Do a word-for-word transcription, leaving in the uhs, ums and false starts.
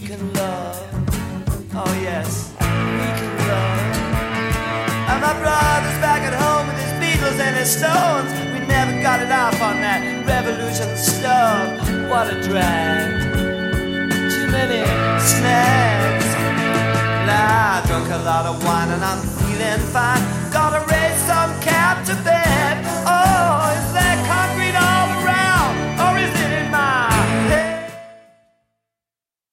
can love. Oh yes, we can love. And my brother's back at home with his Beatles and his Stones. We never got it off on that revolution stuff. What a drag. Too many snags. Well, I drunk a lot of wine and I'm feeling fine. Got a